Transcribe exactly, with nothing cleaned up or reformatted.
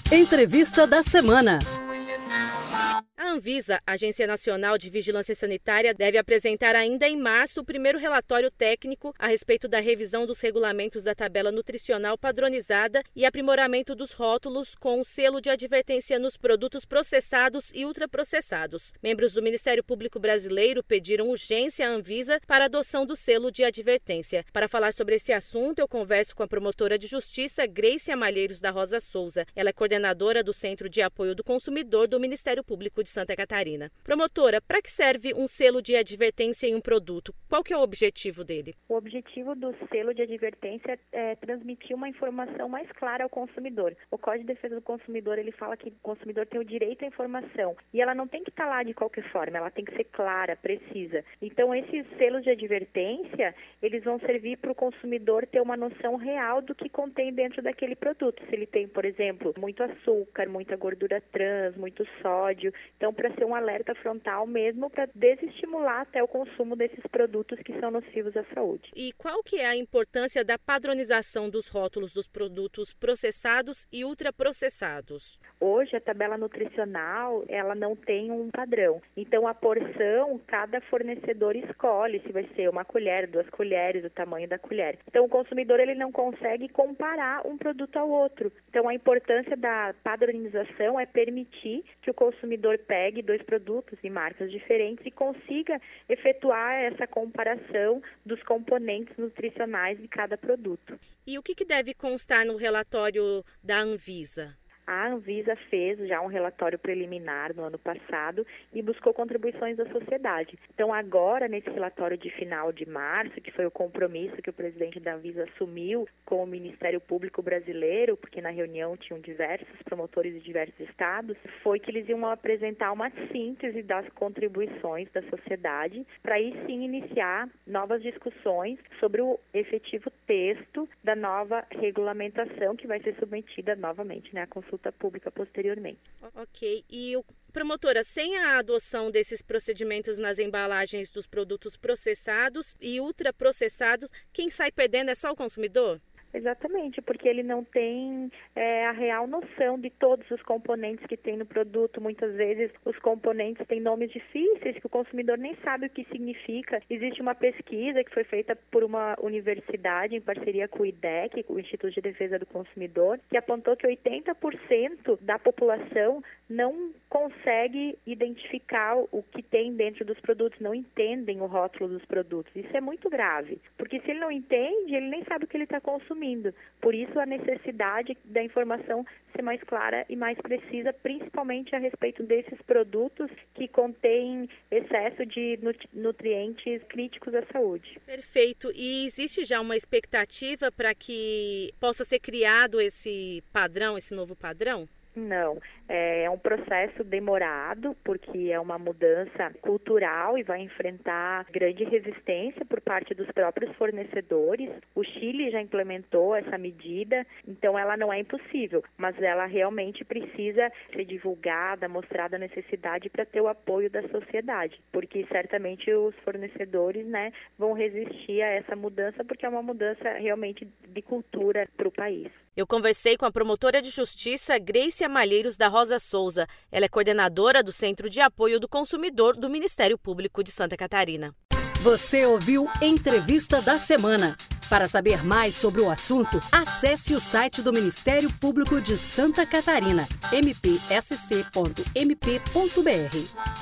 Entrevista da semana. A Anvisa, Agência Nacional de Vigilância Sanitária, deve apresentar ainda em março o primeiro relatório técnico a respeito da revisão dos regulamentos da tabela nutricional padronizada e aprimoramento dos rótulos com o selo de advertência nos produtos processados e ultraprocessados. Membros do Ministério Público Brasileiro pediram urgência à Anvisa para a adoção do selo de advertência. Para falar sobre esse assunto, eu converso com a promotora de justiça Grécia Malheiros da Rosa Souza. Ela é coordenadora do Centro de Apoio do Consumidor do Ministério Público de Santa Catarina. Promotora, para que serve um selo de advertência em um produto? Qual que é o objetivo dele? O objetivo do selo de advertência é transmitir uma informação mais clara ao consumidor. O Código de Defesa do Consumidor, ele fala que o consumidor tem o direito à informação e ela não tem que estar lá de qualquer forma, ela tem que ser clara, precisa. Então, esses selos de advertência, eles vão servir para o consumidor ter uma noção real do que contém dentro daquele produto. Se ele tem, por exemplo, muito açúcar, muita gordura trans, muito sódio. Então, para ser um alerta frontal mesmo, para desestimular até o consumo desses produtos que são nocivos à saúde. E qual que é a importância da padronização dos rótulos dos produtos processados e ultraprocessados? Hoje, a tabela nutricional, ela não tem um padrão. Então, a porção, cada fornecedor escolhe se vai ser uma colher, duas colheres, o tamanho da colher. Então, o consumidor ele não consegue comparar um produto ao outro. Então, a importância da padronização é permitir que o consumidor pegue dois produtos e marcas diferentes e consiga efetuar essa comparação dos componentes nutricionais de cada produto. E o que, que deve constar no relatório da Anvisa? A Anvisa fez já um relatório preliminar no ano passado e buscou contribuições da sociedade. Então, agora, nesse relatório de final de março, que foi o compromisso que o presidente da Anvisa assumiu com o Ministério Público Brasileiro, porque na reunião tinham diversos promotores de diversos estados, foi que eles iam apresentar uma síntese das contribuições da sociedade para aí sim iniciar novas discussões sobre o efetivo texto da nova regulamentação que vai ser submetida novamente, né, à consulta pública posteriormente. Ok. E, promotora, sem a adoção desses procedimentos nas embalagens dos produtos processados e ultraprocessados, quem sai perdendo é só o consumidor? Exatamente, porque ele não tem é, a real noção de todos os componentes que tem no produto. Muitas vezes os componentes têm nomes difíceis que o consumidor nem sabe o que significa. Existe uma pesquisa que foi feita por uma universidade em parceria com o I D E C, o Instituto de Defesa do Consumidor, que apontou que oitenta por cento da população não consegue identificar o que tem dentro dos produtos, não entendem o rótulo dos produtos. Isso é muito grave, porque se ele não entende, ele nem sabe o que ele está consumindo. Por isso, a necessidade da informação ser mais clara e mais precisa, principalmente a respeito desses produtos que contêm excesso de nutrientes críticos à saúde. Perfeito. E existe já uma expectativa para que possa ser criado esse padrão, esse novo padrão? Não, é um processo demorado, porque é uma mudança cultural e vai enfrentar grande resistência por parte dos próprios fornecedores. O Chile já implementou essa medida, então ela não é impossível, mas ela realmente precisa ser divulgada, mostrada a necessidade para ter o apoio da sociedade, porque certamente os fornecedores, né, vão resistir a essa mudança, porque é uma mudança realmente de cultura para o país. Eu conversei com a promotora de justiça Grécia Malheiros da Rosa Souza. Ela é coordenadora do Centro de Apoio do Consumidor do Ministério Público de Santa Catarina. Você ouviu Entrevista da Semana. Para saber mais sobre o assunto, acesse o site do Ministério Público de Santa Catarina, m p s c ponto m p ponto b r.